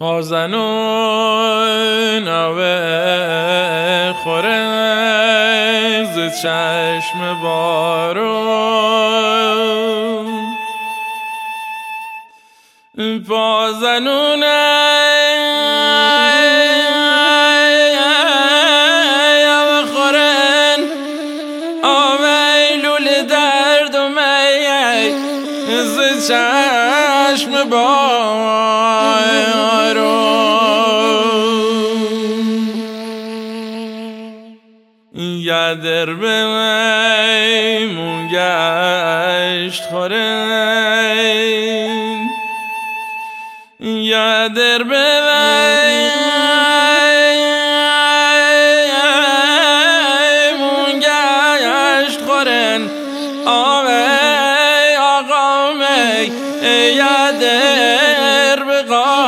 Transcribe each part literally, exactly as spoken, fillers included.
پازنون آوه خوره ز چشم بارون پازنون آوه خورن آوه لول درد و می ز چشم بارون یادر به میمون گشت خورن یادر به میمون گشت خورن آوه آقا می یادر به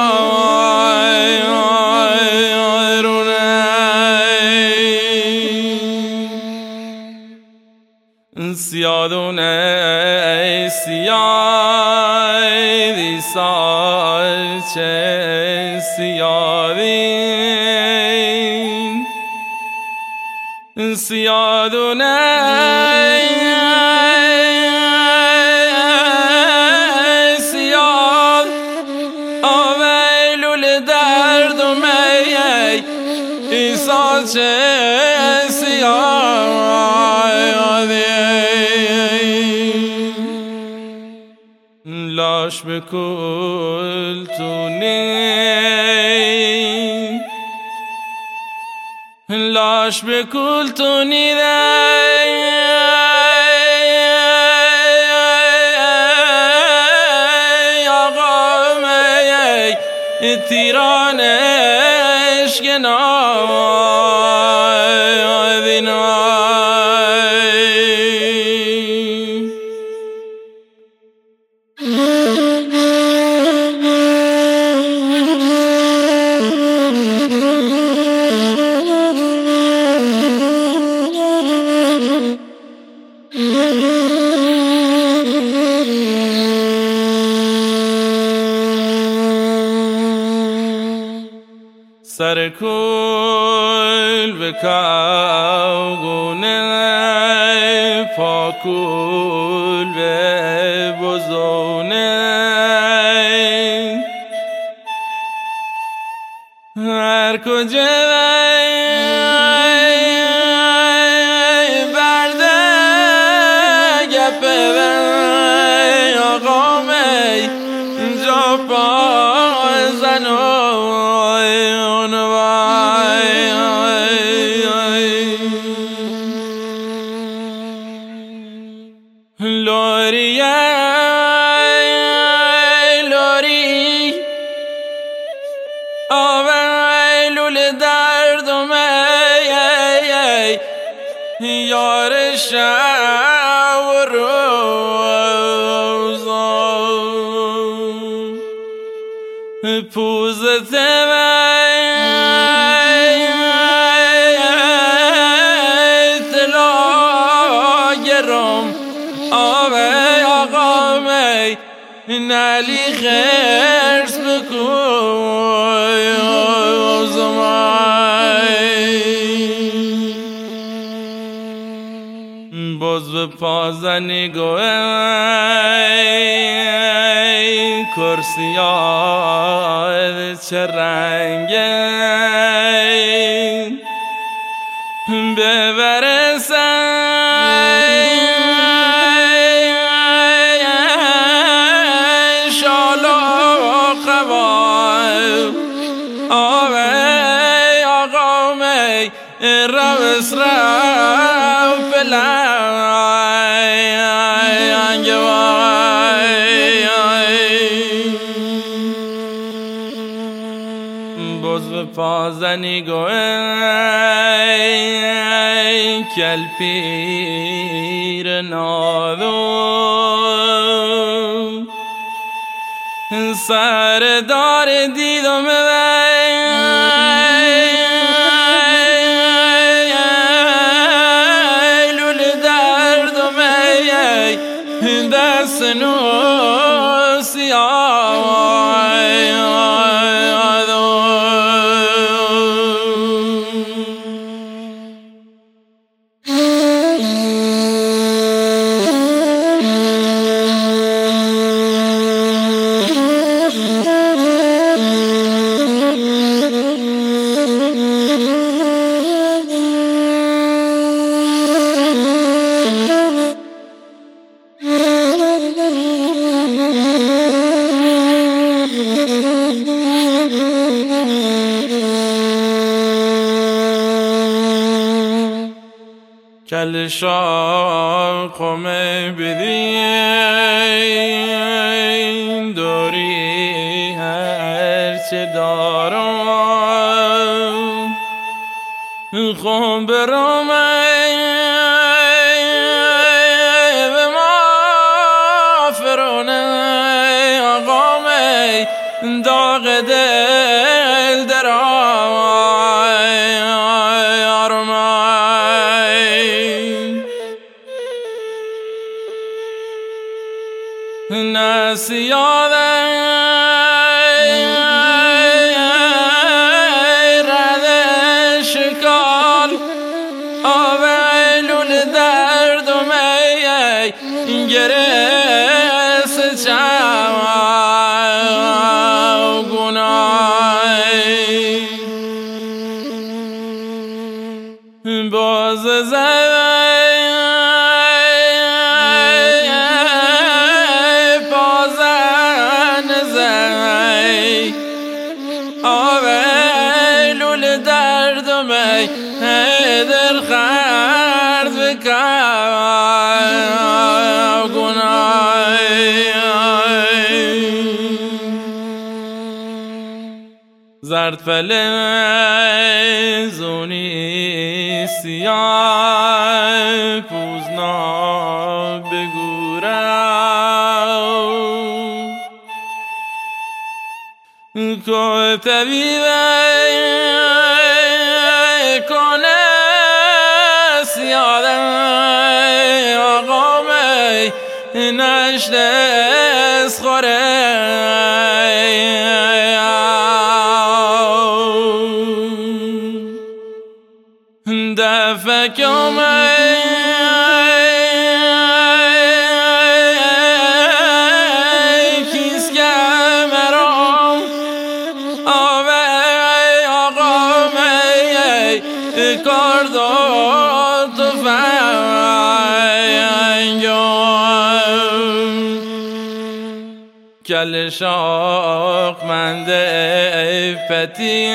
سیادونه سیادی سال چه سیادین سیادونه سیاد آوه لول درد و می سال چه لاش بکل تو نی لاش بکل تو نی آقا می تیرانش گناه سر کل بکاو گونه پاکول به بزونه هر کجا برده گپه آقا می جا پازنون لوری لوری آوه لول درد و می یار شب و روز پوزت طلا گرم آوه آقا می نالی خرس بکن زمان باز به پازنی گوه کرسی ها چه رنگه ببرسن روس رو فلنگ باز به پازنی گوه کلپیر نادو سر دار دیدم دست نو سیاه کل شاق می بدین دوری هرچه دارم خون برام به ما فرونه آقا می داغ دل درام نسیاده رد شکال آویلون درد و می گرس چم گنای باز زد آویلول درد و می دل خرد بکن گنای زرد فلزونی سیاه پوزنا بگورم که طبیب کنه سیاده آقا می نشنس خوره دفک می کیس که مرام کار داد تو فنگم کل شاق منده پتی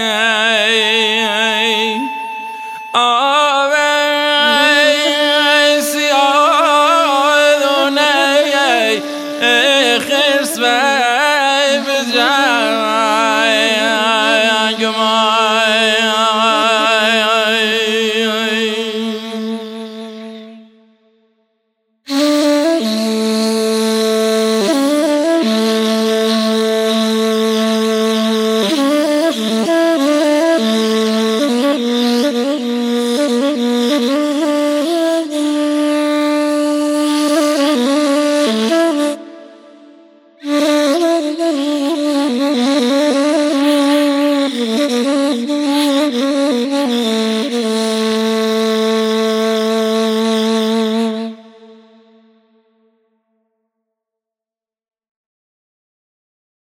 آوه سیاه دونه خرس و بجنگ Mm-hmm.